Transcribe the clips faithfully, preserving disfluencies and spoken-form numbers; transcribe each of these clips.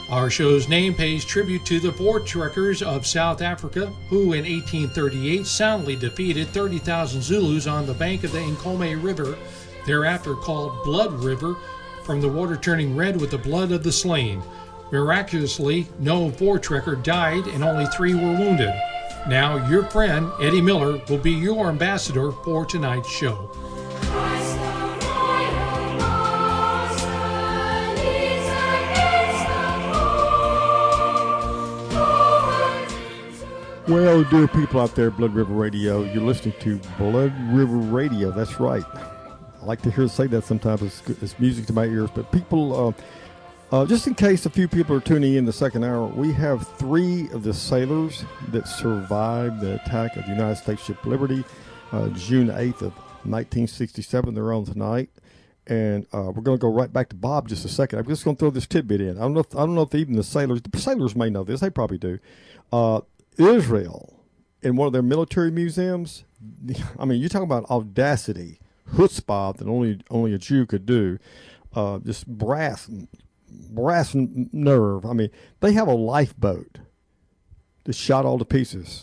Our show's name pays tribute to the Voortrekkers of South Africa, who in eighteen thirty-eight soundly defeated thirty thousand Zulus on the bank of the Nkomo River, thereafter called Blood River, from the water turning red with the blood of the slain. Miraculously, no Voortrekker died and only three were wounded. Now, your friend, Eddie Miller, will be your ambassador for tonight's show. Well, dear people out there, Blood River Radio, you're listening to Blood River Radio. That's right. I like to hear it say that sometimes. It's, it's music to my ears. But people, uh, uh, just in case a few people are tuning in the second hour, we have three of the sailors that survived the attack of the United States ship Liberty, uh, June eighth of nineteen sixty-seven. They're on tonight. And uh, we're going to go right back to Bob just a second. I'm just going to throw this tidbit in. I don't know if, I don't know if even the sailors, the sailors may know this. They probably do. Uh, Israel, in one of their military museums, I mean, you talk about audacity, chutzpah that only only a Jew could do, uh, just brass, brass nerve. I mean, they have a lifeboat that's shot all to pieces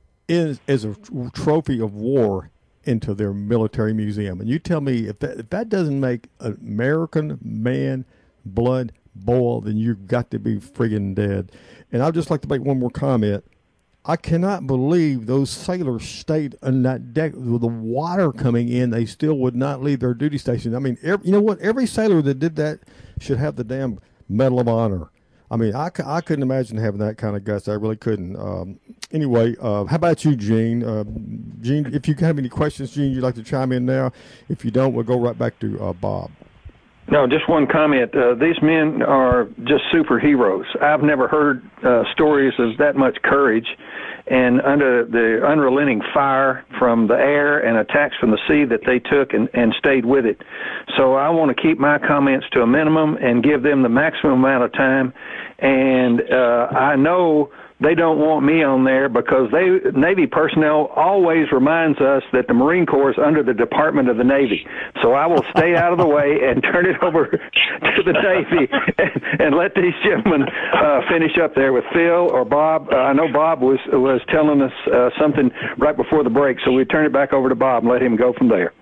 is as a trophy of war into their military museum. And you tell me if that, if that doesn't make an American man blood boil, then you've got to be friggin' dead. And I'd just like to make one more comment. I cannot believe those sailors stayed on that deck with the water coming in. They still would not leave their duty station. I mean, every, you know what? Every sailor that did that should have the damn Medal of Honor. I mean, I, I couldn't imagine having that kind of guts. I really couldn't. Um, anyway, uh, how about you, Gene? Uh, Gene, if you have any questions, Gene, you'd like to chime in now. If you don't, we'll go right back to uh, Bob. No, just one comment. Uh, these men are just superheroes. I've never heard uh, stories of that much courage, and under the unrelenting fire from the air and attacks from the sea that they took and, and stayed with it. So I want to keep my comments to a minimum and give them the maximum amount of time. And uh, I know they don't want me on there because they Navy personnel always reminds us that the Marine Corps is under the Department of the Navy. So I will stay out of the way and turn it over to the Navy and, and let these gentlemen uh, finish up there with Phil or Bob. Uh, I know Bob was was telling us uh, something right before the break, so we turn it back over to Bob and let him go from there.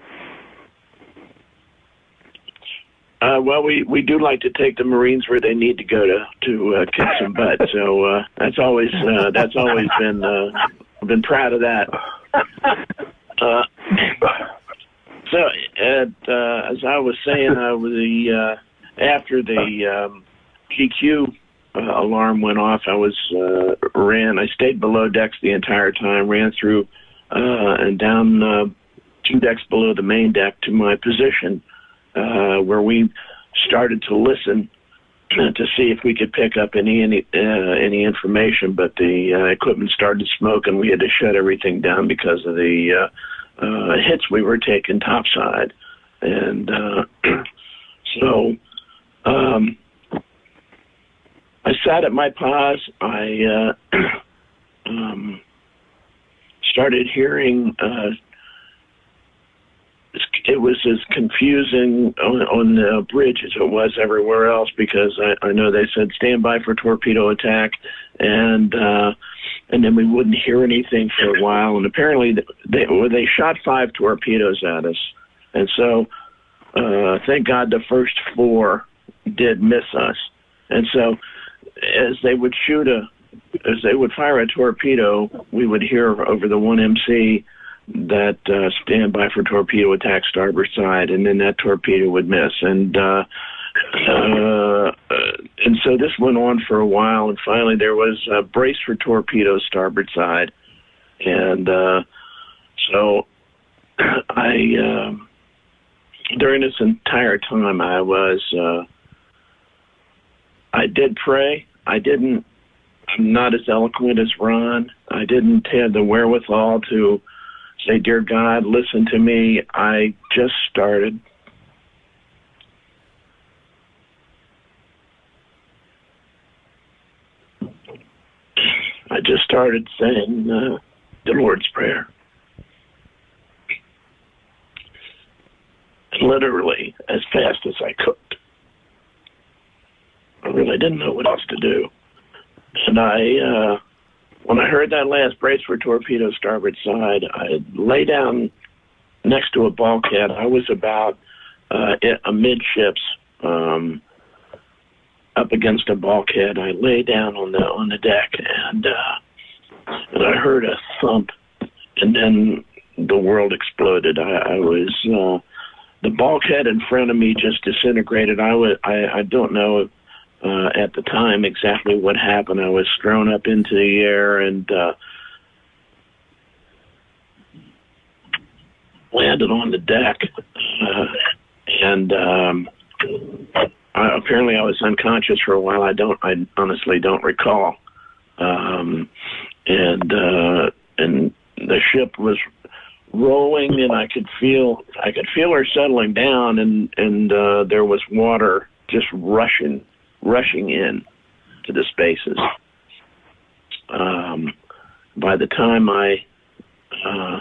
Uh, well, we, we do like to take the Marines where they need to go to to uh, kick some butt. So uh, that's always uh, that's always been uh, I've been proud of that. Uh, so, at, uh, as I was saying, uh, the uh, after the um, G Q uh, alarm went off, I was uh, ran. I stayed below decks the entire time. Ran through uh, and down uh, two decks below the main deck to my position. Uh, where we started to listen uh, to see if we could pick up any any uh, any information, but the uh, equipment started smoking. We had to shut everything down because of the uh, uh, hits we were taking topside, and uh, so um, I sat at my pause. I uh, um, started hearing. Uh, It was as confusing on, on the bridge as it was everywhere else because I, I know they said stand by for torpedo attack, and uh, and then we wouldn't hear anything for a while. And apparently they well, they shot five torpedoes at us, and so uh, thank God the first four did miss us. And so as they would shoot a as they would fire a torpedo, we would hear over the one M C that uh, stand by for torpedo attack starboard side, and then that torpedo would miss. And uh, uh, and so this went on for a while, and finally there was a brace for torpedo starboard side. And uh, so I, uh, during this entire time, I was, uh, I did pray. I didn't, I'm not as eloquent as Ron. I didn't have the wherewithal to say, dear God, listen to me. I just started. I just started saying uh, the Lord's Prayer. Literally as fast as I could. really didn't know what else to do. And I, uh, when I heard that last brace for torpedo starboard side, I lay down next to a bulkhead. I was about uh, amidships, um, up against a bulkhead. I lay down on the on the deck, and uh, and I heard a thump, and then the world exploded. I, I was uh, the bulkhead in front of me just disintegrated. I was I, I don't know uh, at the time exactly what happened. I was thrown up into the air and uh, landed on the deck, uh, and um, I, apparently I was unconscious for a while. I don't. I honestly don't recall. Um, and uh, and the ship was rolling, and I could feel I could feel her settling down, and and uh, there was water just rushing rushing in to the spaces. Um, by the time I uh,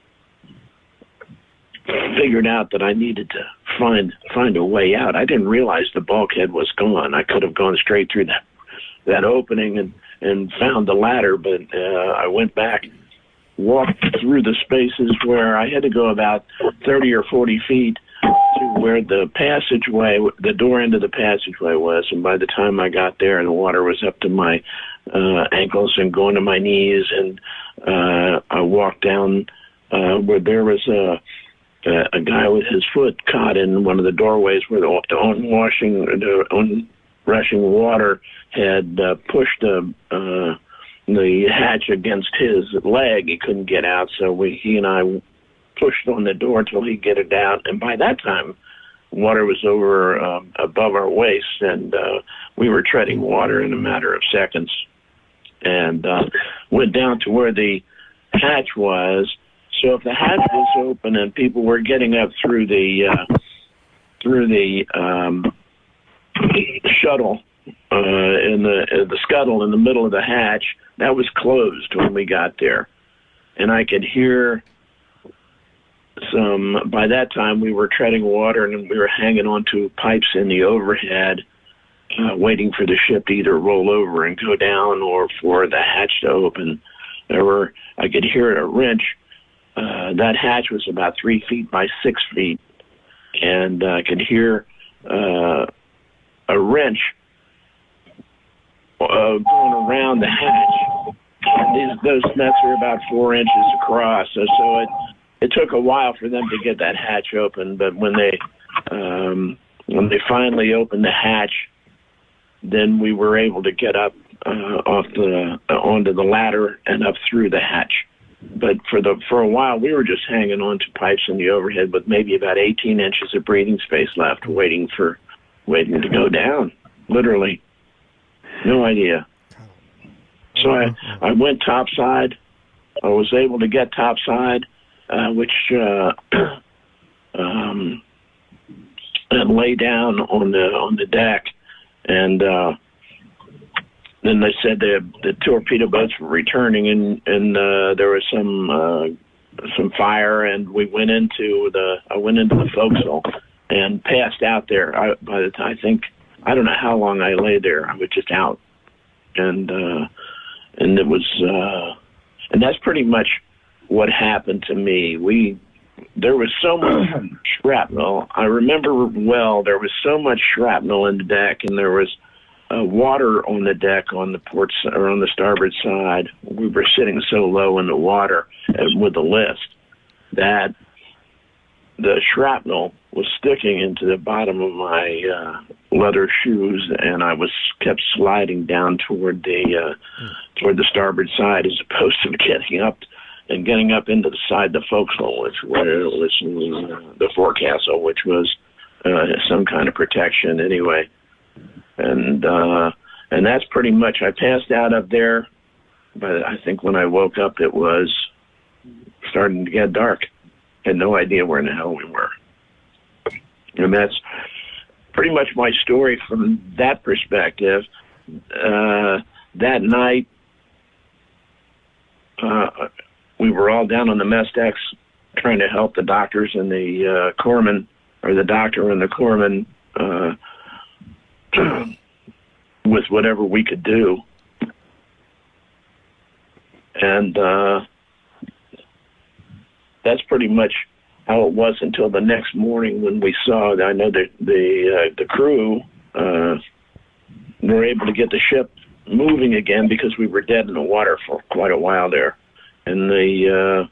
figured out that I needed to find find a way out, I didn't realize the bulkhead was gone. I could have gone straight through that that opening and, and found the ladder, but uh, I went back, walked through the spaces where I had to go about thirty or forty feet to where the passageway, the door into the passageway was, and by the time I got there, the water was up to my uh, ankles and going to my knees, and uh, I walked down uh, where there was a a guy with his foot caught in one of the doorways where the onwashing, the onrushing water had uh, pushed the uh, the hatch against his leg. He couldn't get out, so we, he and I pushed on the door till he'd get it out. And by that time, water was over uh, above our waist, and uh, we were treading water in a matter of seconds. And uh, went down to where the hatch was. So if the hatch was open and people were getting up through the uh, through the um, shuttle uh, in the uh, the scuttle in the middle of the hatch, that was closed when we got there, and I could hear some. By that time, we were treading water and we were hanging onto pipes in the overhead, uh, waiting for the ship to either roll over and go down or for the hatch to open. There were I could hear a wrench. Uh, that hatch was about three feet by six feet, and uh, I could hear uh, a wrench uh, going around the hatch. And these, those nuts are about four inches across, so, so it it took a while for them to get that hatch open. But when they um, when they finally opened the hatch, then we were able to get up uh, off the uh, onto the ladder and up through the hatch. But for the for a while, we were just hanging on to pipes in the overhead with maybe about eighteen inches of breathing space left, waiting for waiting to go down. Literally, no idea. So I I went topside. I was able to get topside, uh, which uh, um, and lay down on the on the deck, and. Uh, Then they said the the torpedo boats were returning, and and uh, there was some uh, some fire, and we went into the I went into the forecastle and passed out there. I, by the time I think I don't know how long I lay there. I was just out, and uh, and it was uh, and that's pretty much what happened to me. We there was so much shrapnel. I remember well. There was so much shrapnel in the deck, and there was. Uh, water on the deck on the port or on the starboard side. We were sitting so low in the water uh, with the list that the shrapnel was sticking into the bottom of my uh, leather shoes, and I was kept sliding down toward the uh, toward the starboard side as opposed to getting up and getting up into the side of the forecastle, which was uh, the forecastle, which was uh, some kind of protection anyway. And uh, and that's pretty much. I passed out up there, but I think when I woke up, it was starting to get dark. Had no idea where in the hell we were. And that's pretty much my story from that perspective. Uh, that night, uh, we were all down on the mess decks trying to help the doctors and the uh, corpsman, or the doctor and the corpsman. Uh, with whatever we could do. And uh, that's pretty much how it was until the next morning when we saw, I know that the, uh, the crew uh, were able to get the ship moving again because we were dead in the water for quite a while there. And the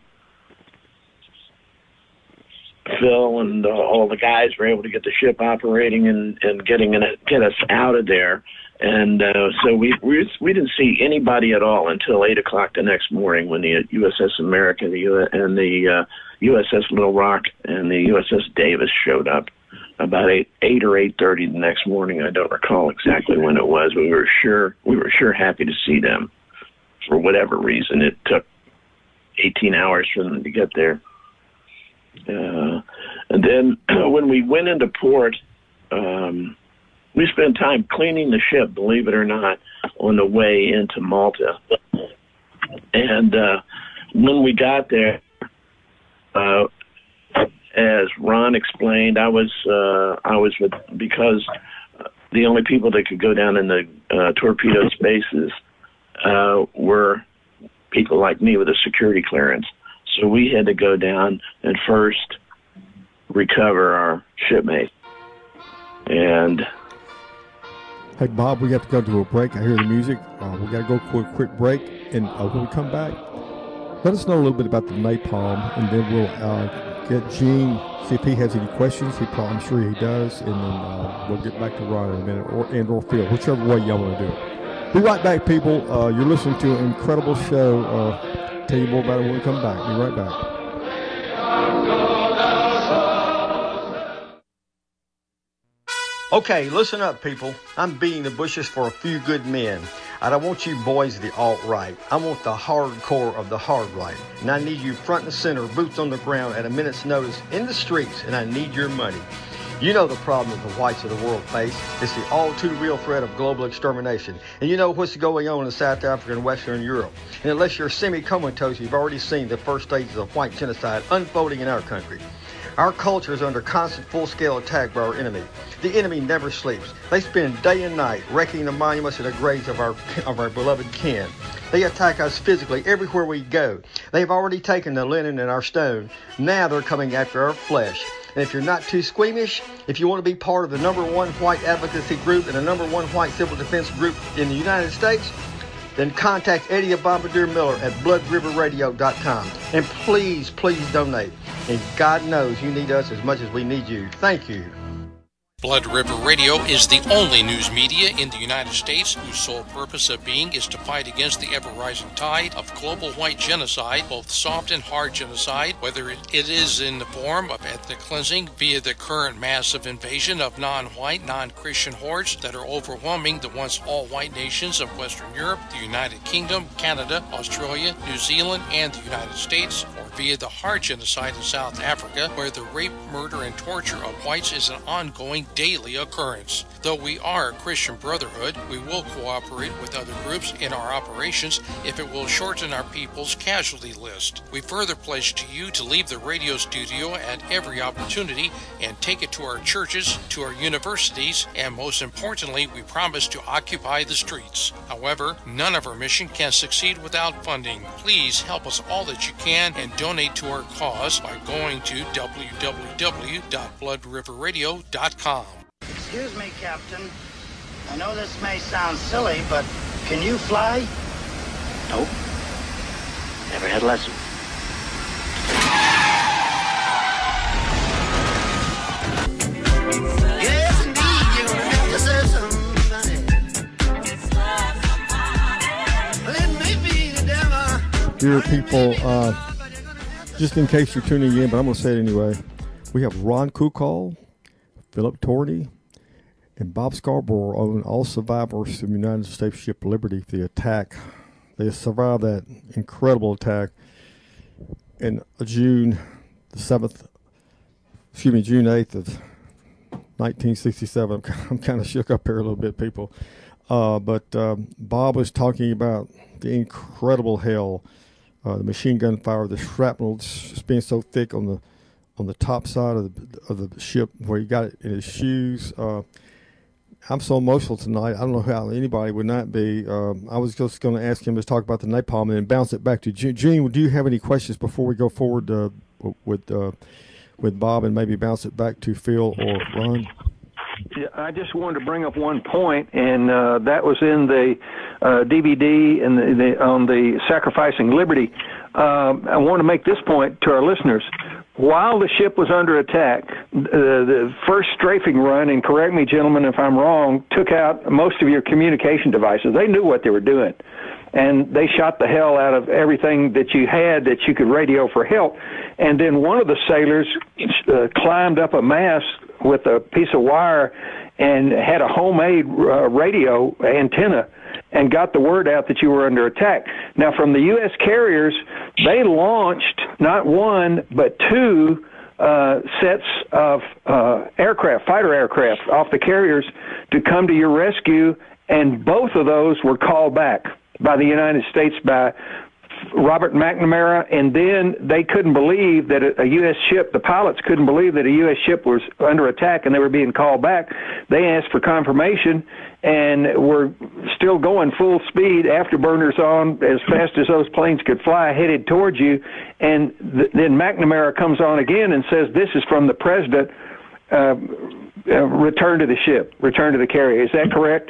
uh, Phil and uh, all the guys were able to get the ship operating and, and getting in it, get us out of there. And uh, so we, we we didn't see anybody at all until eight o'clock the next morning when the U S S America the U- and the uh, U S S Little Rock and the U S S Davis showed up about eight eight or eight thirty the next morning. I don't recall exactly when it was. We were sure we were sure happy to see them. For whatever reason, it took eighteen hours for them to get there. Uh, and then when we went into port. Um, We spent time cleaning the ship, believe it or not, on the way into Malta. And uh, when we got there, uh, as Ron explained, I was uh, I was with because the only people that could go down in the uh, torpedo spaces uh, were people like me with a security clearance. So we had to go down and first recover our shipmate. And Hey, Bob, we have to go to a break. I hear the music. Uh, we got to go for a quick break. And uh, when we come back, let us know a little bit about the napalm, and then we'll uh, get Gene, see if he has any questions. He probably, I'm sure he does. And then uh, we'll get back to Ron in a minute, or and or Phil, whichever way y'all want to do it. Be right back, people. Uh, you're listening to an incredible show. Uh, tell you more about it when we come back. Be right back. Okay, listen up, people. I'm beating the bushes for a few good men. I don't want you boys of the alt-right. I want the hardcore of the hard right. And I need you front and center, boots on the ground at a minute's notice in the streets, and I need your money. You know the problem that the whites of the world face. It's the all-too-real threat of global extermination. And you know what's going on in South Africa and Western Europe. And unless you're semi-comatose, you've already seen the first stages of white genocide unfolding in our country. Our culture is under constant full-scale attack by our enemy. The enemy never sleeps. They spend day and night wrecking the monuments and the graves of our of our beloved kin. They attack us physically everywhere we go. They've already taken the linen and our stone. Now they're coming after our flesh. And if you're not too squeamish, if you want to be part of the number one white advocacy group and the number one white civil defense group in the United States, then contact Eddie Bombardier Miller at blood river radio dot com. And please, please donate. And God knows you need us as much as we need you. Thank you. Blood River Radio is the only news media in the United States whose sole purpose of being is to fight against the ever-rising tide of global white genocide, both soft and hard genocide, whether it is in the form of ethnic cleansing via the current massive invasion of non-white, non-Christian hordes that are overwhelming the once all-white nations of Western Europe, the United Kingdom, Canada, Australia, New Zealand, and the United States, or via the hard genocide in South Africa, where the rape, murder, and torture of whites is an ongoing daily occurrence. Though we are a Christian brotherhood, we will cooperate with other groups in our operations if it will shorten our people's casualty list. We further pledge to you to leave the radio studio at every opportunity and take it to our churches, to our universities, and most importantly, we promise to occupy the streets. However, none of our mission can succeed without funding. Please help us all that you can and donate to our cause by going to w w w dot blood river radio dot com. Excuse me, Captain. I know this may sound silly, but can you fly? Nope. Never had a lesson. Yes, indeed, you're gonna have to say something funny. Let me be the devil. Dear people, uh, just in case you're tuning in, but I'm going to say it anyway, we have Ron Kukal, Philip Torney, and Bob Scarborough on all survivors of the United States ship Liberty, the attack. They survived that incredible attack in June the seventh, excuse me, June eighth of nineteen sixty-seven. I'm kind of shook up here a little bit, people. Uh, but um, Bob was talking about the incredible hell, uh, the machine gun fire, the shrapnel just being so thick on the on the top side of the of the ship where he got it in his shoes. Uh, I'm so emotional tonight. I don't know how anybody would not be. Um, I was just going to ask him to talk about the napalm and then bounce it back to Gene. Gene, do you have any questions before we go forward uh, with uh, with Bob and maybe bounce it back to Phil or Ron? Yeah, I just wanted to bring up one point, and uh, that was in the uh, D V D and the, the, on the Sacrificing Liberty. Uh, I want to make this point to our listeners. While the ship was under attack, uh, the first strafing run, and correct me, gentlemen, if I'm wrong, took out most of your communication devices. They knew what they were doing, and they shot the hell out of everything that you had that you could radio for help. And then one of the sailors uh, climbed up a mast with a piece of wire and had a homemade uh, radio antenna and got the word out that you were under attack. Now, from the U S carriers, they launched not one but two uh, sets of uh, aircraft, fighter aircraft, off the carriers to come to your rescue, and both of those were called back by the United States by Robert McNamara, and then they couldn't believe that a U S ship, the pilots couldn't believe that a U S ship was under attack and they were being called back. They asked for confirmation and were still going full speed, afterburners on, as fast as those planes could fly, headed towards you. And th- then McNamara comes on again and says, this is from the president, uh, uh, return to the ship, return to the carrier. Is that correct?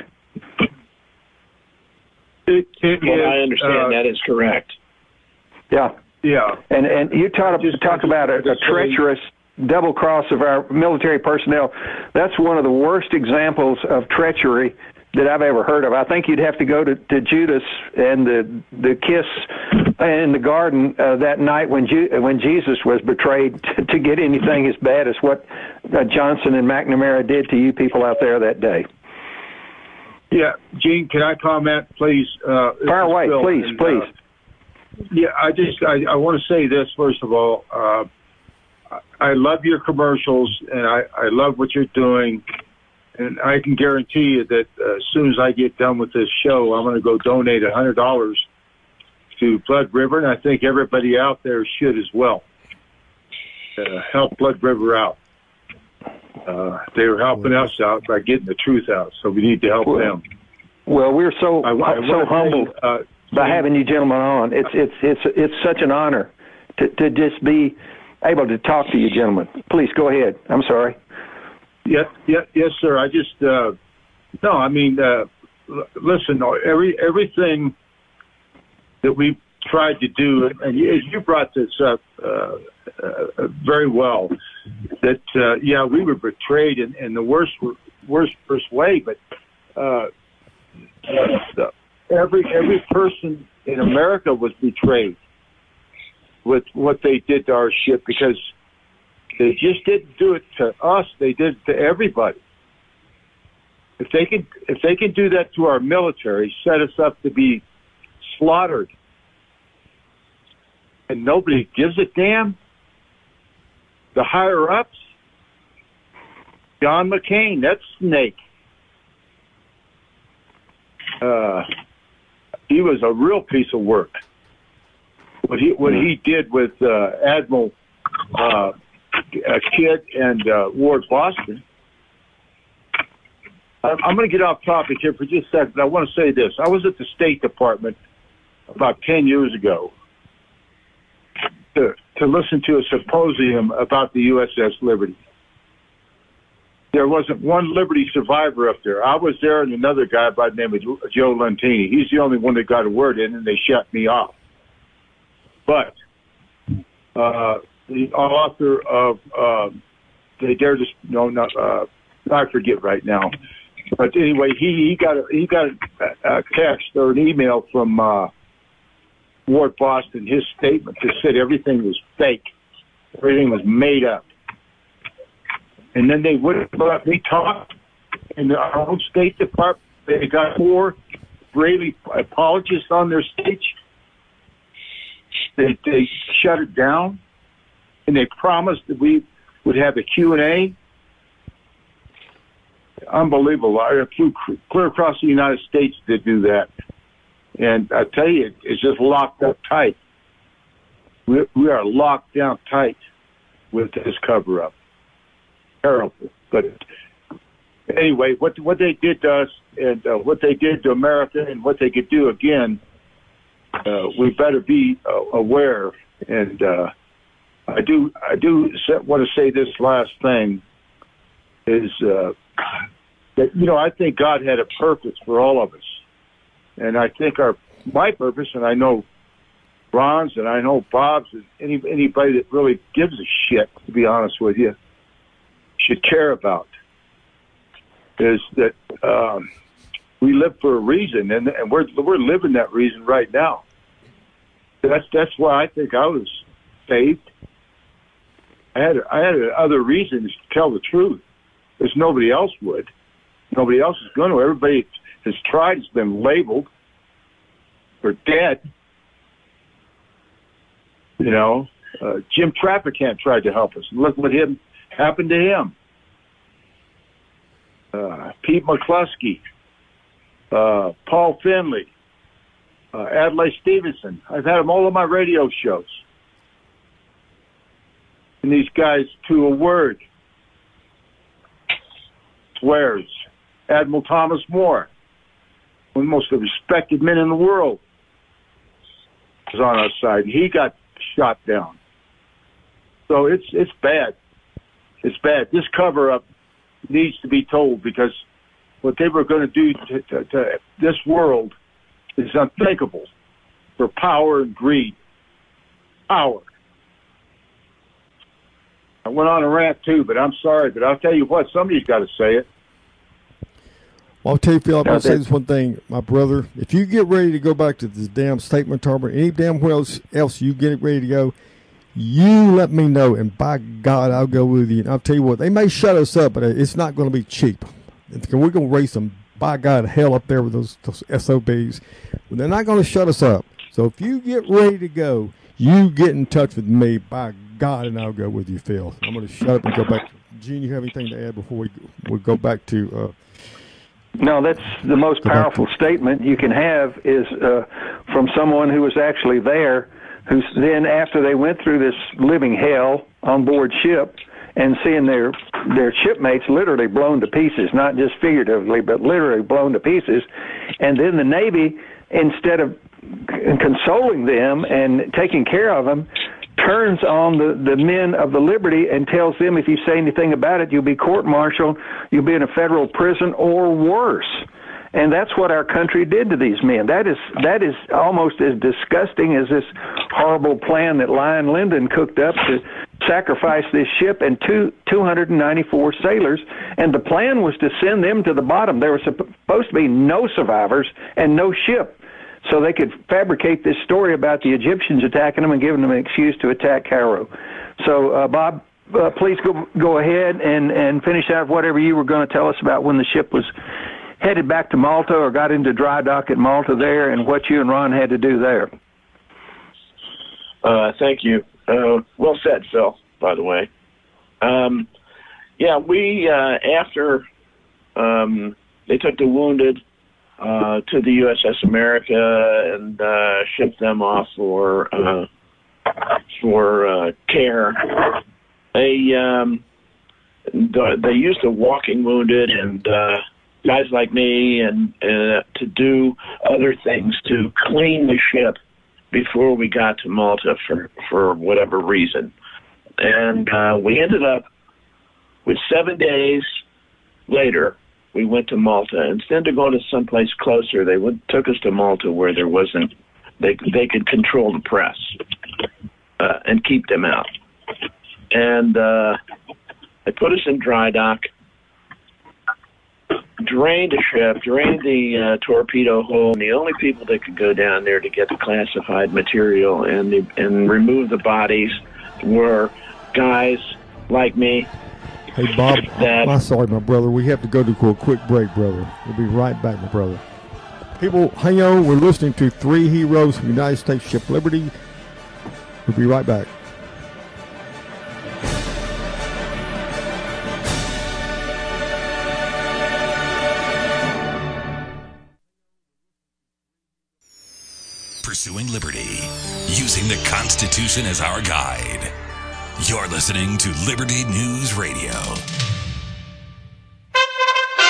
It, it well, is, I understand uh, that is correct. Yeah. Yeah. And and you talk, just, talk just, about a, a treacherous double cross of our military personnel. That's one of the worst examples of treachery that I've ever heard of. I think you'd have to go to, to Judas and the the kiss in the garden uh, that night when Ju- when Jesus was betrayed to, to get anything as bad as what uh, Johnson and McNamara did to you people out there that day. Yeah, Gene, can I comment, please? Uh, Fire away, Phil, please, and, please. Uh, yeah, I just I, I want to say this first of all. Uh, I love your commercials, and I, I love what you're doing. And I can guarantee you that uh, as soon as I get done with this show, I'm going to go donate one hundred dollars to Blood River, and I think everybody out there should as well. Uh, help Blood River out. Uh, they were helping us out by getting the truth out, so we need to help well, them. Well, we're so I, I so humbled say, uh, by having you gentlemen on. It's it's it's it's such an honor to to just be able to talk to you gentlemen. Please go ahead. I'm sorry. Yes, yes, yes, sir. I just uh, no. I mean, uh, l- listen. Every everything that we tried to do, and you, you brought this up uh, uh, very well. That uh, yeah, we were betrayed in, in the worst, worst, worst way. But uh, uh, every every person in America was betrayed with what they did to our ship, because they just didn't do it to us; they did it to everybody. If they can, if they can do that to our military, set us up to be slaughtered, and nobody gives a damn. The higher ups, John McCain, that snake. Uh, he was a real piece of work. What he what he did with uh, Admiral uh, Kidd and uh, Ward Boston. I'm going to get off topic here for just a second, but I want to say this. I was at the State Department about ten years ago to, to listen to a symposium about the U S S Liberty. There wasn't one Liberty survivor up there. I was there and another guy by the name of Joe Lentini. He's the only one that got a word in, and they shut me off. But uh, the author of uh, They Dare to... No, not... Uh, I forget right now. But anyway, he, he got a, he got a, a text or an email from uh, Ward Boston. His statement that said everything was fake, everything was made up, and then they wouldn't let me talk. In our own State Department, they got four Israeli apologists on their stage. They they shut it down, and they promised that we would have a Q and A. Unbelievable. I flew clear across the United States to do that. And I tell you, it's just locked up tight. We, we are locked down tight with this cover-up. Terrible. But anyway, what what they did to us and uh, what they did to America and what they could do again, uh, we better be uh, aware. And uh, I do I do want to say this last thing is uh, that, you know, I think God had a purpose for all of us. And I think our my purpose, and I know Ron's and I know Bob's and any, anybody that really gives a shit, to be honest with you, should care about, is that um, we live for a reason, and, and we're we're living that reason right now. That's that's why I think I was saved. I had I had other reasons to tell the truth, because nobody else would. Nobody else is going to. Everybody has tried, has been labeled or dead. You know, uh, Jim Traficant tried to help us. Look what him happened to him. Uh, Pete McCluskey, uh, Paul Finley, uh, Adlai Stevenson. I've had them all on my radio shows. And these guys, to a word, swears. Admiral Thomas More, one of the most respected men in the world, was on our side. He got shot down. So it's it's bad. It's bad. This cover-up needs to be told, because what they were going to do to, to, to this world is unthinkable for power and greed. Power. I went on a rant too, but I'm sorry, but I'll tell you what, somebody's got to say it. Well, I'll tell you, Phil, I'm going to say this one thing, my brother. If you get ready to go back to this damn statement tournament, any damn where else, else you get ready to go, you let me know, and by God, I'll go with you. And I'll tell you what, they may shut us up, but it's not going to be cheap. We're going to raise some, by God, hell up there with those, those S O Bs. But they're not going to shut us up. So if you get ready to go, you get in touch with me, by God, and I'll go with you, Phil. I'm going to shut up and go back. Gene, you have anything to add before we, we go back to... Uh, No, that's the most powerful statement you can have, is uh, from someone who was actually there, who's then, after they went through this living hell on board ship and seeing their their shipmates literally blown to pieces, not just figuratively, but literally blown to pieces, and then the Navy, instead of consoling them and taking care of them, turns on the, the men of the Liberty and tells them, if you say anything about it, you'll be court-martialed, you'll be in a federal prison, or worse. And that's what our country did to these men. That is that is almost as disgusting as this horrible plan that Lyon Lyndon cooked up to sacrifice this ship and two, two hundred ninety-four sailors. And the plan was to send them to the bottom. There was supposed to be no survivors and no ship, so they could fabricate this story about the Egyptians attacking them and giving them an excuse to attack Cairo. So, uh, Bob, uh, please go go ahead and, and finish out whatever you were going to tell us about when the ship was headed back to Malta or got into dry dock at Malta there, and what you and Ron had to do there. Uh, thank you. Uh, well said, Phil, by the way. Um, yeah, we, uh, after um, they took the wounded Uh, to the U S S America and uh, shipped them off for uh, for uh, care. They um, they used a walking wounded and uh, guys like me and uh, to do other things to clean the ship before we got to Malta for for whatever reason, and uh, we ended up with seven days later. We went to Malta. Instead of going to someplace closer, they went, took us to Malta, where there wasn't, they they could control the press uh, and keep them out. And uh, they put us in dry dock, drained the ship, drained the uh, torpedo hole. And the only people that could go down there to get the classified material and the, and remove the bodies were guys like me. Hey, Bob, I'm sorry, my brother. We have to go to a quick break, brother. We'll be right back, my brother. People, hang on. We're listening to Three Heroes from the United States Ship Liberty. We'll be right back. Pursuing liberty, using the Constitution as our guide. You're listening to Liberty News Radio.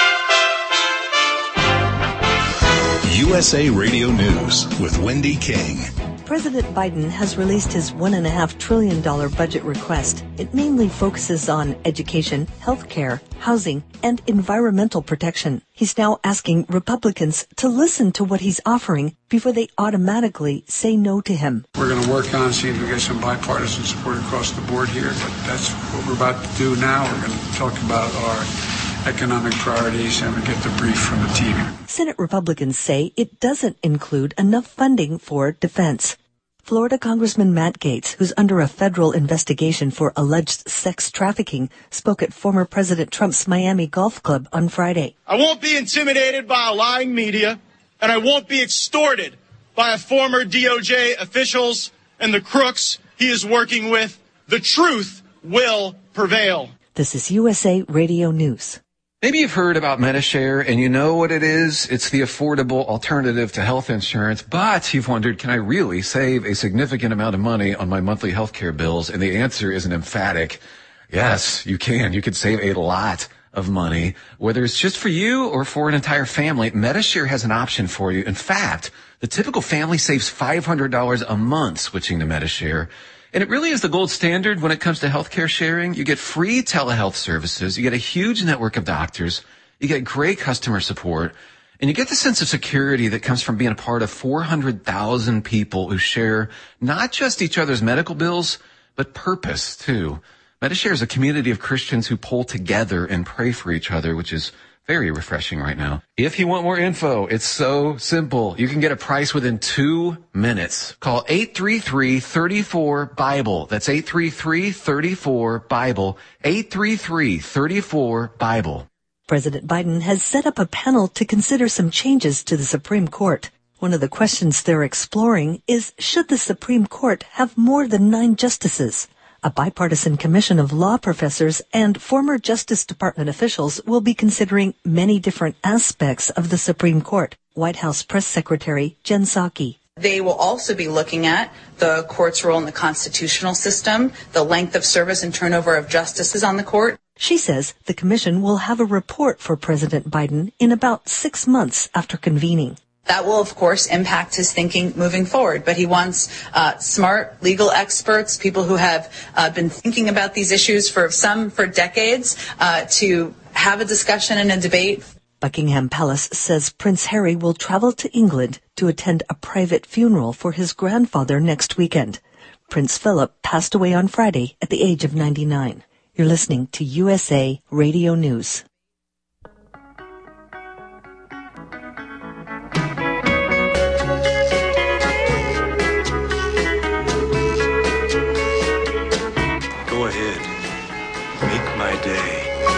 U S A Radio News with Wendy King. President Biden has released his one point five trillion dollars budget request. It mainly focuses on education, health care, housing, and environmental protection. He's now asking Republicans to listen to what he's offering before they automatically say no to him. We're going to work on seeing if we get some bipartisan support across the board here, but that's what we're about to do now. We're going to talk about our economic priorities and we get the brief from the team. Senate Republicans say it doesn't include enough funding for defense. Florida Congressman Matt Gaetz, who's under a federal investigation for alleged sex trafficking, spoke at former President Trump's Miami Golf Club on Friday. I won't be intimidated by a lying media, and I won't be extorted by a former D O J officials and the crooks he is working with. The truth will prevail. This is U S A Radio News. Maybe you've heard about Medi-Share and you know what it is. It's the affordable alternative to health insurance, but you've wondered, can I really save a significant amount of money on my monthly health care bills? And the answer is an emphatic yes, you can. You could save a lot of money, whether it's just for you or for an entire family. Medi-Share has an option for you. In fact, the typical family saves five hundred dollars a month switching to Medi-Share. And it really is the gold standard when it comes to healthcare sharing. You get free telehealth services. You get a huge network of doctors. You get great customer support. And you get the sense of security that comes from being a part of four hundred thousand people who share not just each other's medical bills, but purpose too. Medi-Share is a community of Christians who pull together and pray for each other, which is very refreshing right now. If you want more info, it's so simple. You can get a price within two minutes. Call eight three three, three four, BIBLE. That's eight three three, three four, BIBLE. eight three three, three four, BIBLE. President Biden has set up a panel to consider some changes to the Supreme Court. One of the questions they're exploring is, should the Supreme Court have more than nine justices? A bipartisan commission of law professors and former Justice Department officials will be considering many different aspects of the Supreme Court. White House Press Secretary Jen Psaki. They will also be looking at the court's role in the constitutional system, the length of service and turnover of justices on the court. She says the commission will have a report for President Biden in about six months after convening. That will, of course, impact his thinking moving forward. But he wants uh, smart legal experts, people who have uh, been thinking about these issues for some for decades, uh, to have a discussion and a debate. Buckingham Palace says Prince Harry will travel to England to attend a private funeral for his grandfather next weekend. Prince Philip passed away on Friday at the age of ninety-nine. You're listening to U S A Radio News. Go ahead. Make my day.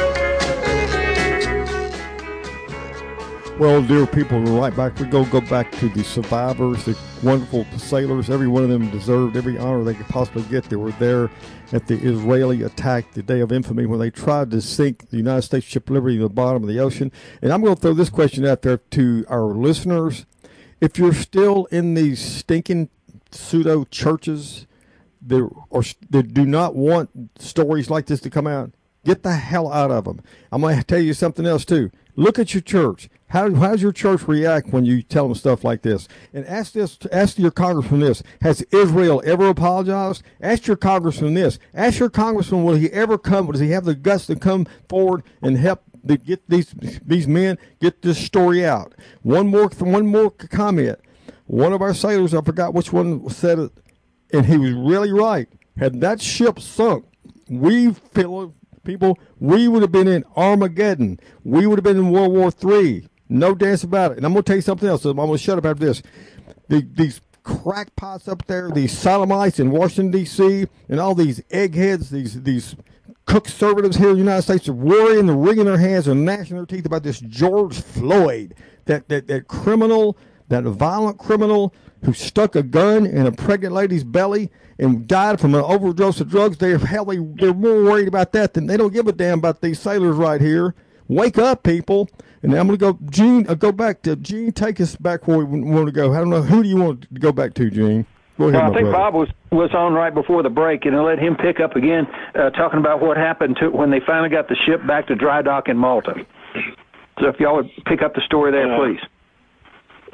Well, dear people, we're right back. We go go back to the survivors, the wonderful sailors. Every one of them deserved every honor they could possibly get. They were there at the Israeli attack, the day of infamy, when they tried to sink the United States ship Liberty to the bottom of the ocean. And I'm going to throw this question out there to our listeners. If you're still in these stinking pseudo churches that, or, that do not want stories like this to come out, get the hell out of them. I'm going to tell you something else, too. Look at your church. How, how does your church react when you tell them stuff like this? And ask this, ask your congressman this. Has Israel ever apologized? Ask your congressman this. Ask your congressman, will he ever come, does he have the guts to come forward and help to get these these men, get this story out? One more, one more comment. One of our sailors, I forgot which one said it, and he was really right. Had that ship sunk, we feel people, we would have been in Armageddon. We would have been in World War Three. No dance about it. And I'm going to tell you something else. So I'm going to shut up after this. The, these crackpots up there, these sodomites in Washington, D C, and all these eggheads, these these conservatives here in the United States are worrying and wringing their hands and gnashing their teeth about this George Floyd, that, that, that criminal, that violent criminal who stuck a gun in a pregnant lady's belly and died from an overdose of drugs. They're, hell, they, they're more worried about that than they don't give a damn about these sailors right here. Wake up, people. And I'm going to go, Gene, uh, go back to, Gene, take us back where we want to go. I don't know, who do you want to go back to, Gene? Go ahead, well, I think brother. Bob was, was on right before the break, and I'll let him pick up again, uh, talking about what happened to when they finally got the ship back to dry dock in Malta. So if y'all would pick up the story there, uh, please.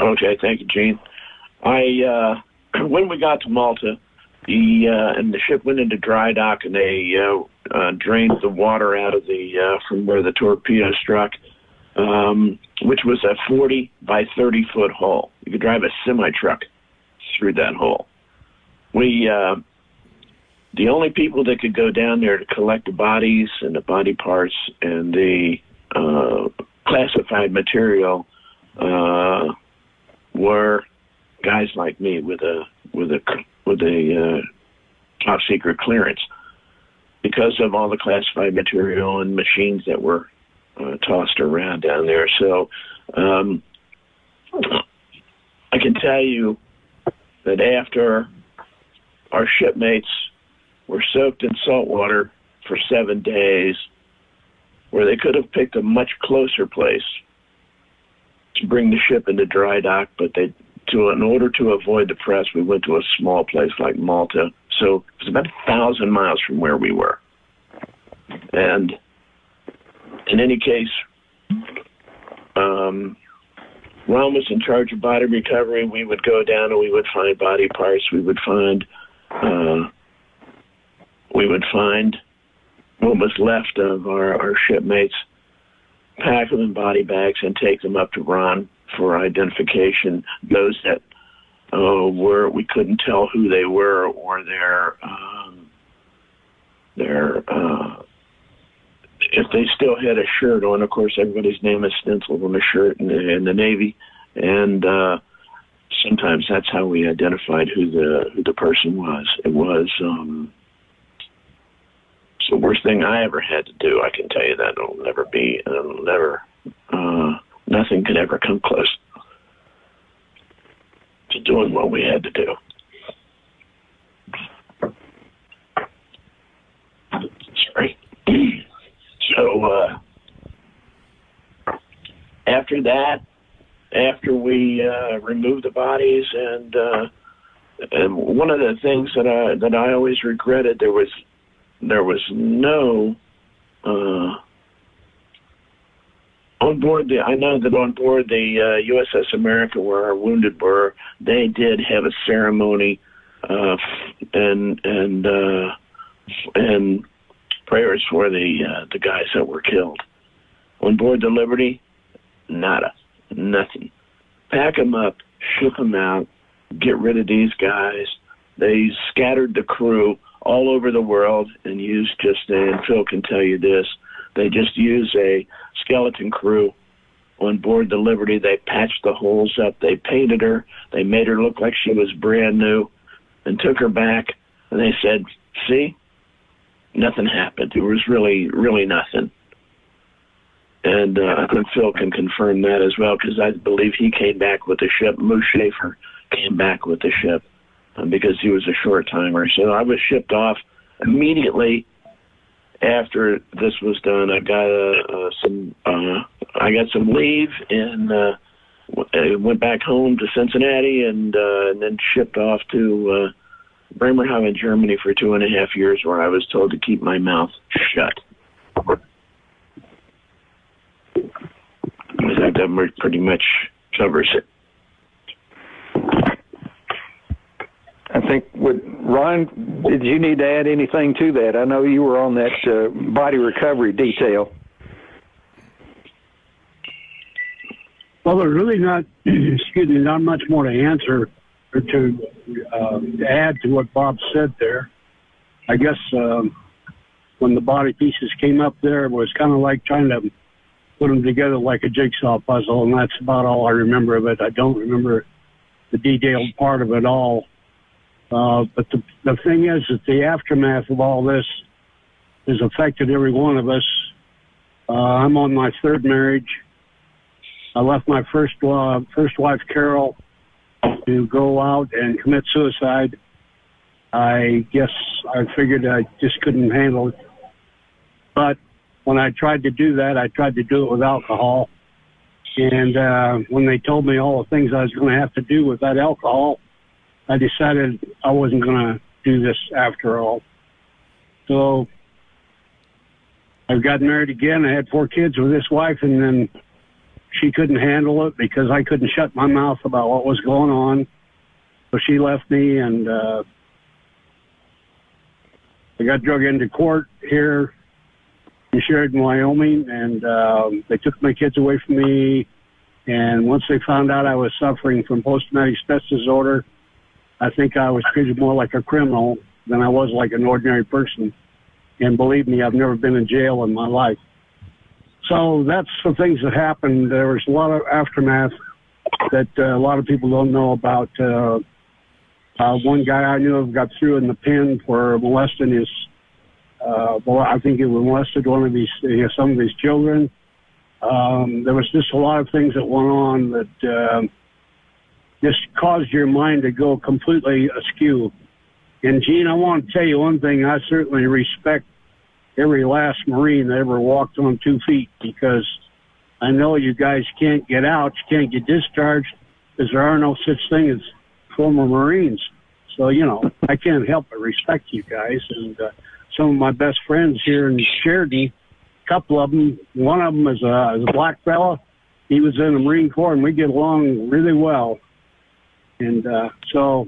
Okay, thank you, Gene. I uh, when we got to Malta, the uh, and the ship went into dry dock, and they uh, uh, drained the water out of the uh, from where the torpedo struck, um, which was a forty by thirty foot hole. You could drive a semi truck through that hole. We uh, the only people that could go down there to collect the bodies and the body parts and the uh, classified material uh, were guys like me with a with a with a uh, top secret clearance, because of all the classified material and machines that were uh, tossed around down there. So um, I can tell you that after our shipmates were soaked in salt water for seven days, where they could have picked a much closer place to bring the ship into dry dock, but they, to in order to avoid the press, we went to a small place like Malta. So it was about a thousand miles from where we were. And in any case, um, Ron was in charge of body recovery. We would go down and we would find body parts. We would find, uh, we would find what was left of our, our shipmates, pack them in body bags and take them up to Ron for identification. Those that uh, were, we couldn't tell who they were or their, um, their, uh, if they still had a shirt on. Of course, everybody's name is stenciled on the shirt in the, in the Navy, and uh, sometimes that's how we identified who the who the person was. It was um, it's the worst thing I ever had to do. I can tell you that. It'll never be. It'll never. Uh, nothing could ever come close to doing what we had to do. Sorry. So uh, after that, after we uh, removed the bodies, and, uh, and one of the things that I that I always regretted, there was there was no uh, on board the. I know that on board the uh, U S S America, where our wounded were, they did have a ceremony uh, and and uh, and. prayers for the uh, the guys that were killed. On board the Liberty, nada, nothing. Pack them up, ship them out, get rid of these guys. They scattered the crew all over the world and used just, and Phil can tell you this, they just used a skeleton crew on board the Liberty. They patched the holes up, they painted her, they made her look like she was brand new, and took her back, and they said, see, nothing happened. There was really, really nothing. And uh, I think Phil can confirm that as well, because I believe he came back with the ship. Moose Schaefer came back with the ship um, because he was a short-timer. So I was shipped off immediately after this was done. I got uh, uh, some uh, I got some leave and uh, I went back home to Cincinnati and, uh, and then shipped off to uh, Bremerhaven, Germany for two and a half years, where I was told to keep my mouth shut. I think that pretty much covers it. I think, what, Ron, did you need to add anything to that? I know you were on that uh, body recovery detail. Well, there's really not, excuse me, not much more to answer or to, uh, to add to what Bob said there. I guess um, when the body pieces came up there, it was kind of like trying to put them together like a jigsaw puzzle, and that's about all I remember of it. I don't remember the detailed part of it all. Uh, but the, the thing is that the aftermath of all this has affected every one of us. Uh, I'm on my third marriage. I left my first uh, first wife, Carol, to go out and commit suicide. I guess I figured I just couldn't handle it. But when I tried to do that, I tried to do it with alcohol. And uh, when they told me all the things I was going to have to do with that alcohol, I decided I wasn't going to do this after all. So I got married again. I had four kids with this wife, and then she couldn't handle it because I couldn't shut my mouth about what was going on. So she left me, and uh, I got drug into court here in Sheridan, Wyoming, and uh, they took my kids away from me. And once they found out I was suffering from post-traumatic stress disorder, I think I was treated more like a criminal than I was like an ordinary person. And believe me, I've never been in jail in my life. So that's the things that happened. There was a lot of aftermath that uh, a lot of people don't know about. Uh, uh, one guy I knew of got through in the pen for molesting his, uh, well, I think he molested one of these, you know, some of his children. Um, there was just a lot of things that went on that uh, just caused your mind to go completely askew. And, Gene, I want to tell you one thing. I certainly respect every last Marine that ever walked on two feet, because I know you guys can't get out, you can't get discharged, because there are no such thing as former Marines. So, you know, I can't help but respect you guys. And uh, some of my best friends here in Sheridan, a couple of them, one of them is a, is a black fella. He was in the Marine Corps, and we get along really well. And uh, so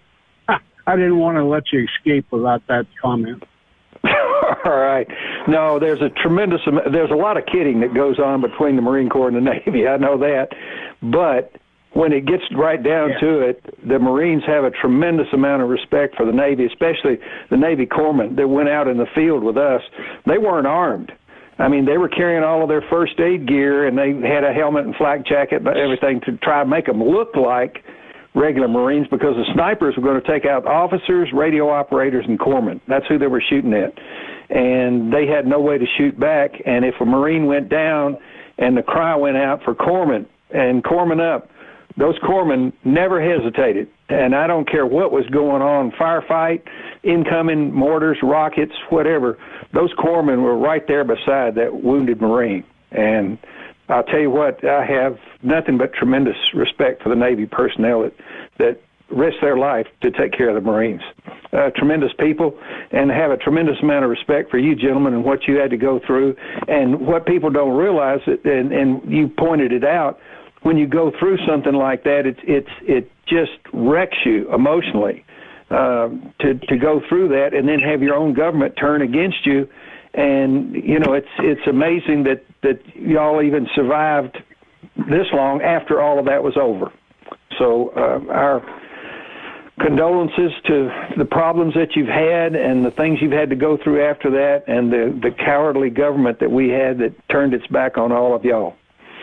I didn't want to let you escape without that comment. All right. No, there's a tremendous, there's a lot of kidding that goes on between the Marine Corps and the Navy. I know that. But when it gets right down yeah. to it, the Marines have a tremendous amount of respect for the Navy, especially the Navy corpsmen that went out in the field with us. They weren't armed. I mean, they were carrying all of their first aid gear, and they had a helmet and flak jacket and everything to try to make them look like regular Marines, because the snipers were going to take out officers, radio operators, and corpsmen. That's who they were shooting at. And they had no way to shoot back. And if a Marine went down and the cry went out for corpsman and corpsman up, those corpsmen never hesitated. And I don't care what was going on, firefight, incoming mortars, rockets, whatever, those corpsmen were right there beside that wounded Marine. And I'll tell you what, I have nothing but tremendous respect for the Navy personnel that, that risk their life to take care of the Marines. Uh, tremendous people, and have a tremendous amount of respect for you gentlemen and what you had to go through. And what people don't realize, and, and you pointed it out, when you go through something like that, it's it's it just wrecks you emotionally uh, to to go through that, and then have your own government turn against you. And you know, it's it's amazing that that y'all even survived this long after all of that was over. So uh, our condolences to the problems that you've had and the things you've had to go through after that, and the the cowardly government that we had that turned its back on all of y'all.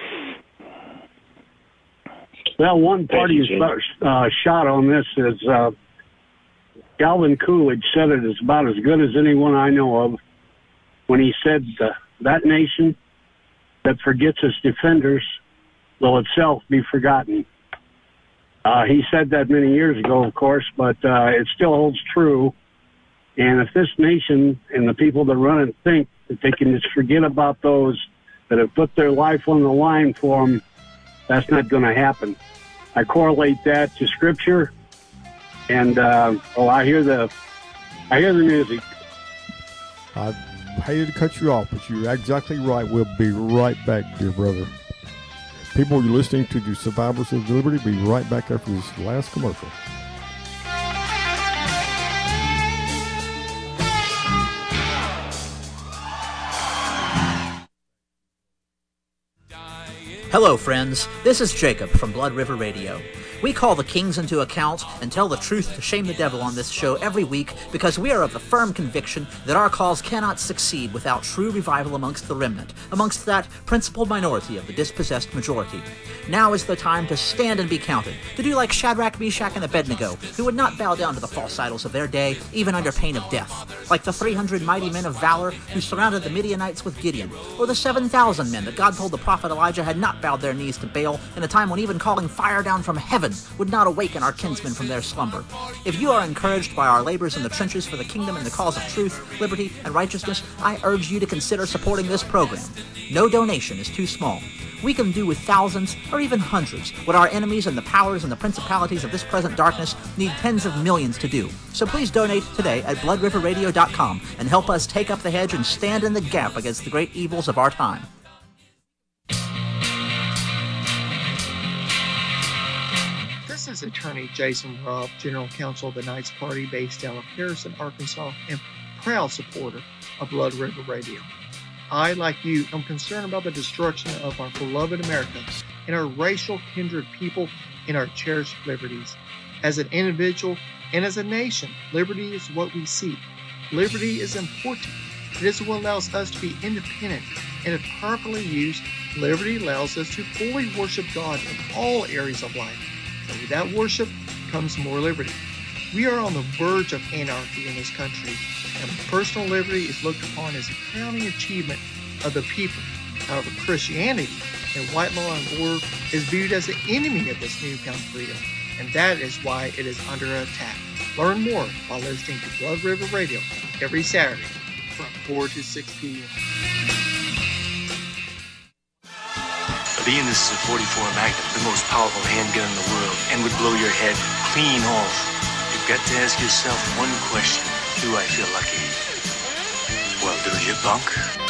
Well, one party's uh, shot on this is uh, Calvin Coolidge said it is about as good as anyone I know of when he said uh, that nation that forgets its defenders will itself be forgotten. Uh, he said that many years ago, of course, but uh, it still holds true. And if this nation and the people that run it think that they can just forget about those that have put their life on the line for them, that's not going to happen. I correlate that to Scripture, and uh, oh, I hear the, I hear the music. I hated to cut you off, but you're exactly right. We'll be right back, dear brother. People, you're listening to the Survivors of Liberty. Be right back after this last commercial. Hello, friends. This is Jacob from Blood River Radio. We call the kings into account and tell the truth to shame the devil on this show every week, because we are of the firm conviction that our cause cannot succeed without true revival amongst the remnant, amongst that principal minority of the dispossessed majority. Now is the time to stand and be counted, to do like Shadrach, Meshach, and Abednego, who would not bow down to the false idols of their day, even under pain of death, like the three hundred mighty men of valor who surrounded the Midianites with Gideon, or the seven thousand men that God told the prophet Elijah had not bowed their knees to Baal in a time when even calling fire down from heaven would not awaken our kinsmen from their slumber. If you are encouraged by our labors in the trenches for the kingdom and the cause of truth, liberty, and righteousness, I urge you to consider supporting this program. No donation is too small. We can do with thousands or even hundreds what our enemies and the powers and the principalities of this present darkness need tens of millions to do. So please donate today at blood river radio dot com and help us take up the hedge and stand in the gap against the great evils of our time. is attorney Jason Robb, general counsel of the Knights Party based out of Harrison, Arkansas, and proud supporter of Blood River Radio. I, like you, am concerned about the destruction of our beloved America and our racial kindred people and our cherished liberties. As an individual and as a nation, liberty is what we seek. Liberty is important. It is what allows us to be independent, and if properly used, liberty allows us to fully worship God in all areas of life. And with that worship comes more liberty. We are on the verge of anarchy in this country, and personal liberty is looked upon as a crowning achievement of the people. However, Christianity and white law and order is viewed as the enemy of this newfound freedom, and that is why it is under attack. Learn more by listening to Blood River Radio every Saturday from four to six p.m. Being this is a forty-four Magnum, the most powerful handgun in the world, and would blow your head clean off, you've got to ask yourself one question. Do I feel lucky? Well, do you, punk?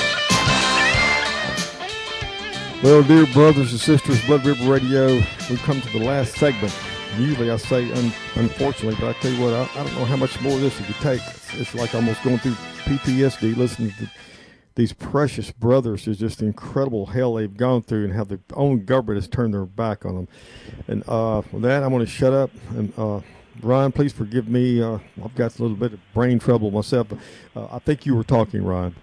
Well, dear brothers and sisters, Blood River Radio, we've come to the last segment. Usually I say un- unfortunately, but I tell you what, I, I don't know how much more of this it could take. It's, it's like almost going through P T S D listening to these precious brothers. Is just incredible hell they've gone through and how their own government has turned their back on them. And uh, with that, I'm going to shut up. And uh, Ryan, please forgive me. Uh, I've got a little bit of brain trouble myself. But, uh, I think you were talking, Ryan.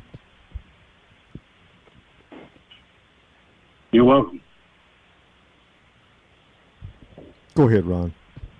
You're welcome. Go ahead, Ron.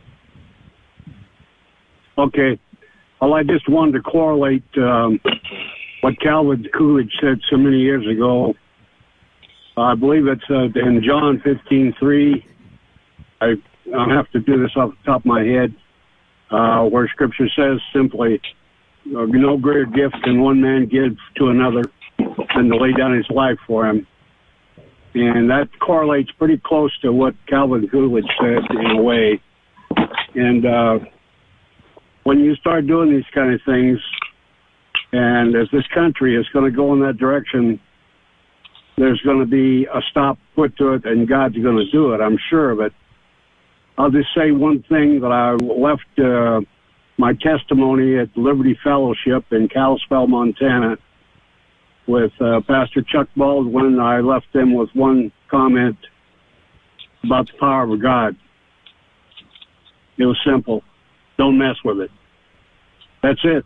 Okay. Well, I just wanted to correlate um, what Calvin Coolidge said so many years ago. I believe it's uh, in John fifteen three. I don't have to do this off the top of my head, uh, where Scripture says simply, no greater gift can one man give to another than to lay down his life for him. And that correlates pretty close to what Calvin Coolidge said in a way. And uh, when you start doing these kind of things, and as this country is going to go in that direction, there's going to be a stop put to it, and God's going to do it, I'm sure. But I'll just say one thing, that I left uh, my testimony at Liberty Fellowship in Kalispell, Montana, with uh, Pastor Chuck Baldwin. I left them with one comment about the power of God. It was simple. Don't mess with it. That's it.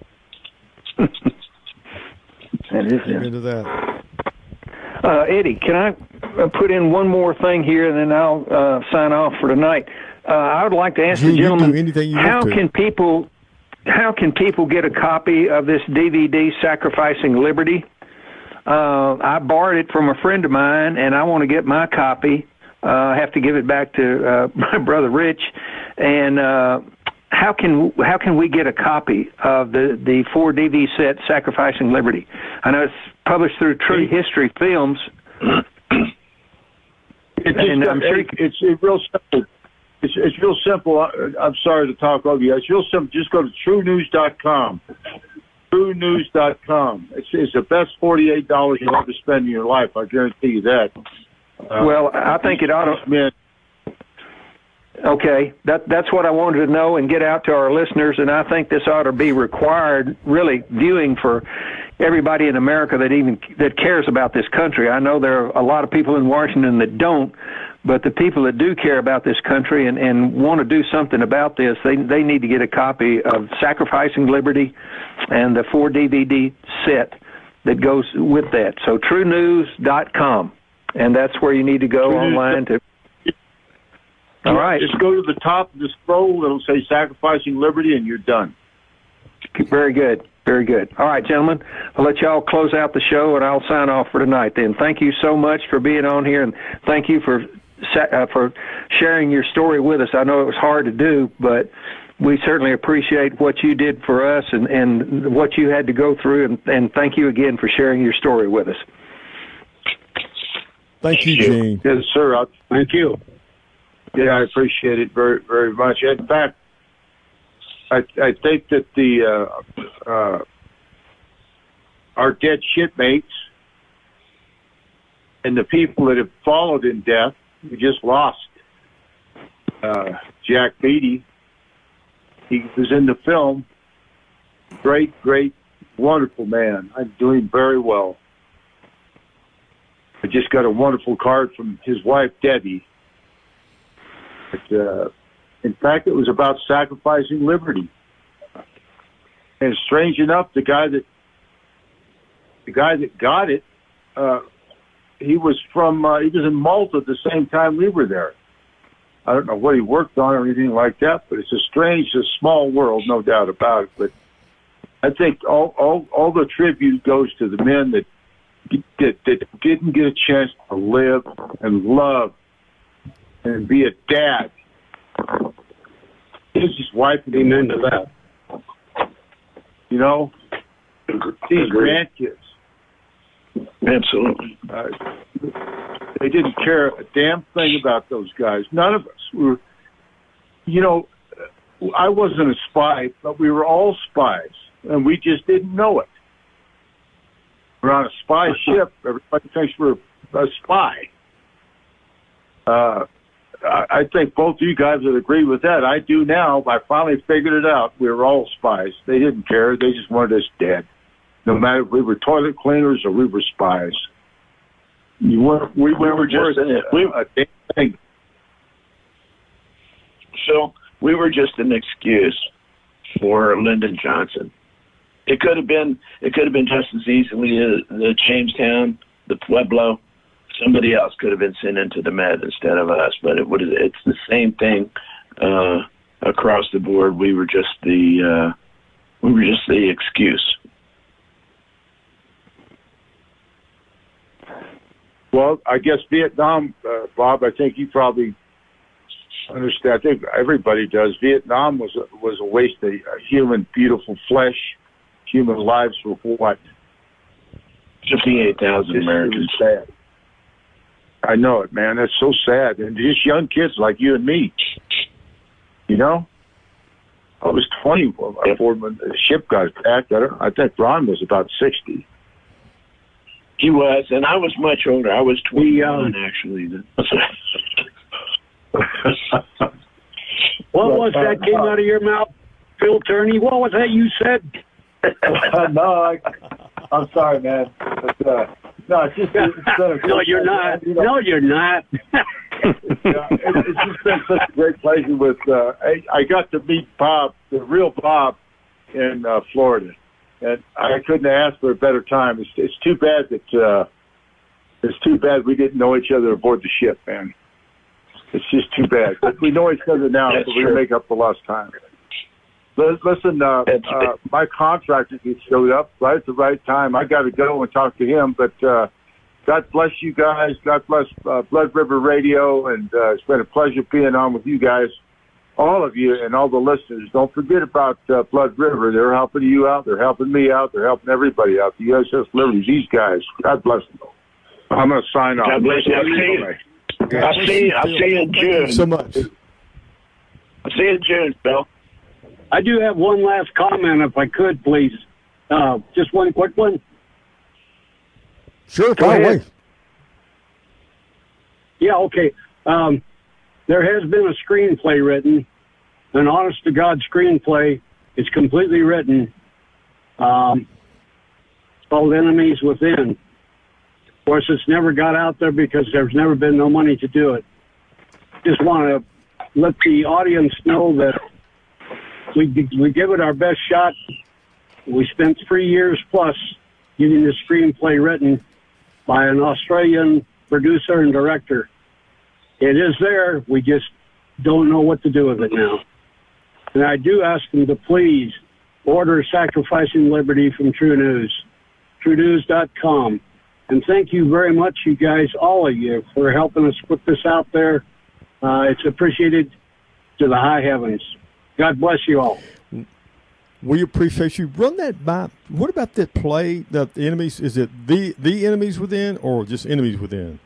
That is it. Into that. Uh, Eddie, can I put in one more thing here, and then I'll uh, sign off for tonight? Uh, I would like to ask Gene, the gentleman, you do you how can people... How can people get a copy of this D V D, Sacrificing Liberty? Uh, I borrowed it from a friend of mine, and I want to get my copy. Uh, I have to give it back to uh, my brother Rich. And uh, how can how can we get a copy of the, the four D V D set, Sacrificing Liberty? I know it's published through True History Films. It's, just, and I'm sure it's, it's, it's real simple. It's, it's real simple. I, I'm sorry to talk over you. It's real simple. Just go to true news dot com. true news dot com. It's, it's the best forty-eight dollars you'll ever spend in your life. I guarantee you that. Uh, well, I think it ought to... Man. Okay, that that's what I wanted to know and get out to our listeners, and I think this ought to be required, really, viewing for everybody in America that even that cares about this country. I know there are a lot of people in Washington that don't, but the people that do care about this country and, and want to do something about this, they they need to get a copy of Sacrificing Liberty and the four D V D set that goes with that. So true news dot com, and that's where you need to go online to... All right. Just go to the top of the scroll. It'll say Sacrificing Liberty, and you're done. Very good. Very good. All right, gentlemen. I'll let y'all close out the show, and I'll sign off for tonight then. Thank you so much for being on here, and thank you for uh, for sharing your story with us. I know it was hard to do, but we certainly appreciate what you did for us and, and what you had to go through, and, and thank you again for sharing your story with us. Thank you, Gene. Yes, sir. I'll, thank you. Yeah, I appreciate it very, very much. In fact, I, I think that the uh, uh, our dead shipmates and the people that have followed in death, we just lost. Uh, Jack Beatty. He was in the film. Great, great, wonderful man. I'm doing very well. I just got a wonderful card from his wife, Debbie. But, uh, in fact, it was about sacrificing liberty. And strange enough, the guy that the guy that got it, uh, he was from uh, he was in Malta at the same time we were there. I don't know what he worked on or anything like that, but it's a strange, a small world, no doubt about it. But I think all all, all the tribute goes to the men that, that that didn't get a chance to live and love and be a dad. His wife and amen to that. You know, these grandkids. Absolutely. Uh, they didn't care a damn thing about those guys. None of us. We were, you know, I wasn't a spy, but we were all spies, and we just didn't know it. We're on a spy ship. Everybody thinks we're a spy. Uh, I think both of you guys would agree with that. I do now. I finally figured it out. We were all spies. They didn't care. They just wanted us dead. No matter if we were toilet cleaners or we were spies. You weren't, we, we were just a, we, a damn thing. So we were just an excuse for Lyndon Johnson. It could have been. It could have been just as easily the, the Jamestown, the Pueblo. Somebody else could have been sent into the Med instead of us, but it would. It's the same thing uh, across the board. We were just the. Uh, we were just the excuse. Well, I guess Vietnam, uh, Bob. I think you probably understand. I think everybody does. Vietnam was a, was a waste of human, beautiful flesh, human lives for what? Fifty-eight thousand Americans. Sad. I know it, man. That's so sad. And just young kids like you and me. You know? I was twenty before the ship got attacked. I, don't, I think Ron was about sixty. He was, and I was much older. I was twenty-one, actually. What was that came out of your mouth, Phil Turney? What was that you said? no, I, I'm sorry, man. But, uh, no, it's just it's been a no, you're not. You know, no, you're not. it's, uh, it, it's just been such a great pleasure with. Uh, I, I got to meet Bob, the real Bob, in uh, Florida, and I couldn't ask for a better time. It's, it's too bad that uh, it's too bad we didn't know each other aboard the ship, man. It's just too bad. But we know each other now, That's so we can make up for lost time. Listen, uh, uh, my contractor just showed up right at the right time. I got to go and talk to him, but uh, God bless you guys. God bless uh, Blood River Radio, and uh, it's been a pleasure being on with you guys, all of you, and all the listeners. Don't forget about uh, Blood River. They're helping you out. They're helping me out. They're helping everybody out. The U S S Liberty, these guys. God bless them. I'm going to sign off. God bless you. I'll see you. I'll see you. I'll see you in June. Thank you so much. I'll see you in June, Bill. I do have one last comment, if I could, please. Uh, just one quick one. Sure, go away. Yeah, okay. Um, there has been a screenplay written, an honest-to-God screenplay. It's completely written. Um, it's called Enemies Within. Of course, it's never got out there because there's never been no money to do it. Just want to let the audience know that We we give it our best shot. We spent three years plus getting the screenplay written by an Australian producer and director. It is there. We just don't know what to do with it now. And I do ask them to please order Sacrificing Liberty from True News, true news dot com. And thank you very much, you guys, all of you, for helping us put this out there. Uh, it's appreciated to the high heavens. God bless you all. We appreciate you. Run that by. What about that play, the, the enemies? Is it the the enemies within, or just enemies within?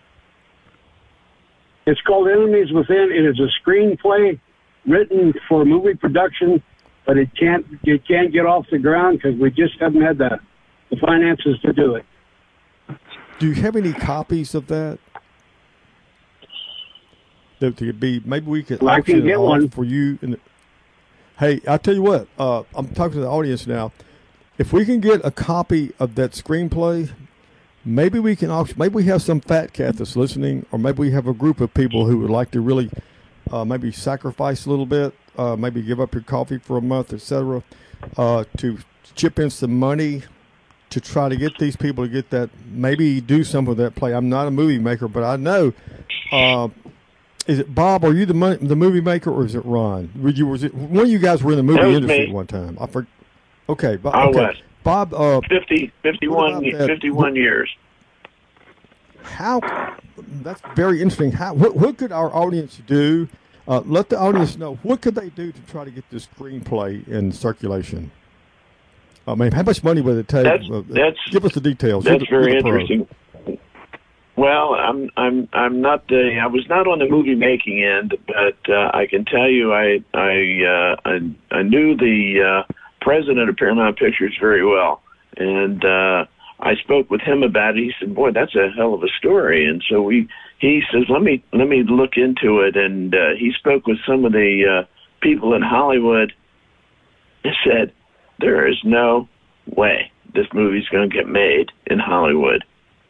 It's called Enemies Within. It is a screenplay written for movie production, but it can't it can't get off the ground because we just haven't had the, the finances to do it. Do you have any copies of that? that could be, maybe we could Well, I auction can it get off one. for you. And hey, I'll tell you what, uh, I'm talking to the audience now. If we can get a copy of that screenplay, maybe we can auction, maybe we have some fat cat that's listening, or maybe we have a group of people who would like to really uh, maybe sacrifice a little bit, uh, maybe give up your coffee for a month, et cetera, uh, to chip in some money to try to get these people to get that, maybe do some of that play. I'm not a movie maker, but I know. Uh, is it Bob? Are you the mo- the movie maker, or is it Ron? Were you, was it one of you guys were in the movie That was industry me. at one time? I for, okay, Bob. I okay. was. Bob. Uh, fifty, fifty-one, fifty-one years. How? That's very interesting. How? What, what could our audience do? Uh, let the audience know what could they do to try to get this screenplay in circulation. I mean, how much money would it take? That's, Uh, that's give us the details. That's You're the- very you're the pro. interesting. Well, I'm I'm I'm not the I was not on the movie making end, but uh, I can tell you I I uh, I, I knew the uh, president of Paramount Pictures very well, and uh, I spoke with him about it. He said, "Boy, that's a hell of a story." And so we he says, "Let me let me look into it." And uh, he spoke with some of the uh, people in Hollywood. He said, "There is no way this movie's going to get made in Hollywood."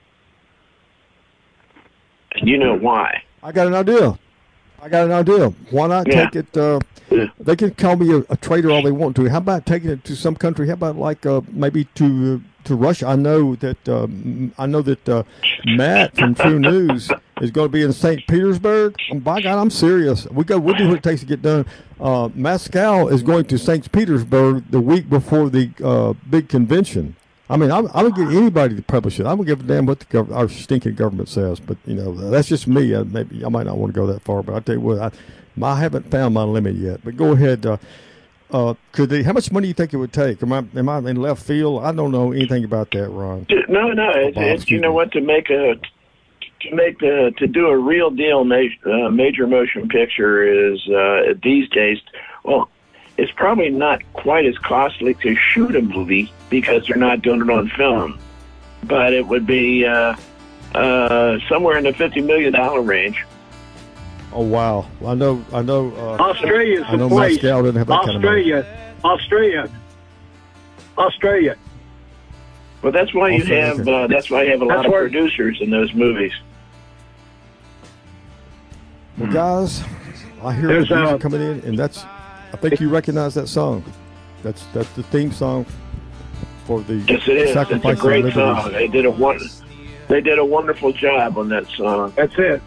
And you know why? I got an idea. I got an idea. Why not Yeah. take it? Uh, they can call me a, a traitor all they want to. How about taking it to some country? How about like uh, maybe to uh, to Russia? I know that uh, m- I know that uh, Matt from True News is going to be in Saint Petersburg. And by God, I'm serious. We go. We'll do what it takes to get done. Uh, Moscow is going to Saint Petersburg the week before the uh, big convention. I mean, I'm, I'm gonna get anybody to publish it. I'm gonna give a damn what the gov- our stinking government says. But you know, that's just me. I, maybe I might not want to go that far, but I tell you what, I, I haven't found my limit yet. But go ahead. Uh, uh, could they? How much money do you think it would take? Am I am I in left field? I don't know anything about that, Ron. No, no. It's, Bob, it's you excuse know me. what to make a to make the to do a real deal ma- uh, major motion picture is uh, these days. Well, it's probably not quite as costly to shoot a movie because they're not doing it on film, but it would be uh, uh, somewhere in the fifty million dollar range. Oh wow! I know. I know. Uh, Australia's I know the place. Moscow doesn't have that kind of money. Australia, Australia, Australia. Well, that's why you Australia, have okay. uh, that's why you have a lot That's of where- producers in those movies. Well, guys, I hear There's, the music uh, coming in, and that's. I think you recognize that song. That's that's the theme song for the Yes, it is. It's Sacrifice a of great Liberty. song. They did a one. They did a wonderful job on that song. That's it.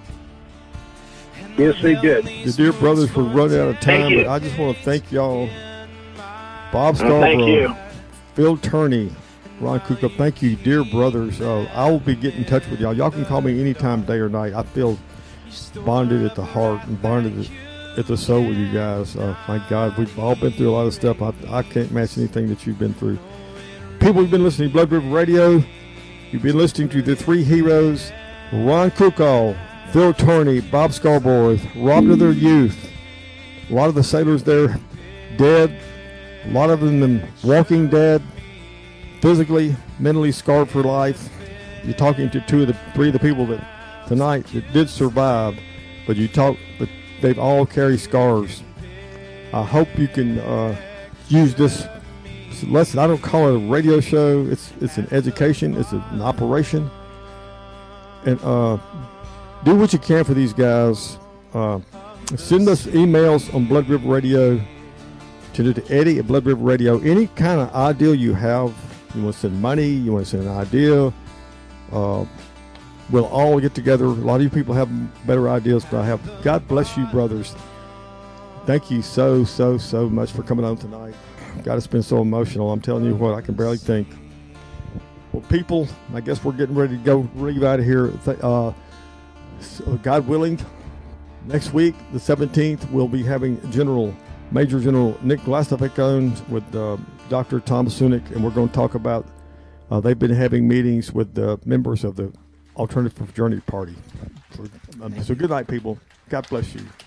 Yes, they did. The dear brothers, we're running out of Thank time, you. but I just want to thank y'all. Bob Uh, Scarborough, thank you. Phil Turney, Ron Kuka. Thank you, dear brothers. Uh, I will be getting in touch with y'all. Y'all can call me anytime, day or night. I feel bonded at the heart and bonded at, at the soul with you guys. Uh, thank God, we've all been through a lot of stuff. I, I can't match anything that you've been through. People, you've been listening to Blood River Radio. You've been listening to the three heroes, Ron Kukal, Phil Turney, Bob Scarborough, robbed of their youth. A lot of the sailors there dead. A lot of them walking dead, physically, mentally scarred for life. You're talking to two of the three of the people that tonight that did survive, but you talk, but they've all carry scars. I hope you can uh, use this lesson. I don't call it a radio show. It's it's an education. It's an operation, and uh, do what you can for these guys. Uh, send us emails on Blood River Radio. To, to Eddie at Blood River Radio. Any kind of idea you have, you want to send money, you want to send an idea, uh, we'll all get together. A lot of you people have better ideas, but I have. God bless you, brothers. Thank you so, so, so much for coming on tonight. God, it's been so emotional. I'm telling you what, I can barely think. Well, people, I guess we're getting ready to go leave out of here. Uh, so God willing, next week, the seventeenth, we'll be having General Major General Nick Glastovic on with uh, Doctor Thomas Sunick, and we're going to talk about, uh, they've been having meetings with the members of the Alternative Fraternity Party. So, um, so good night, people. God bless you.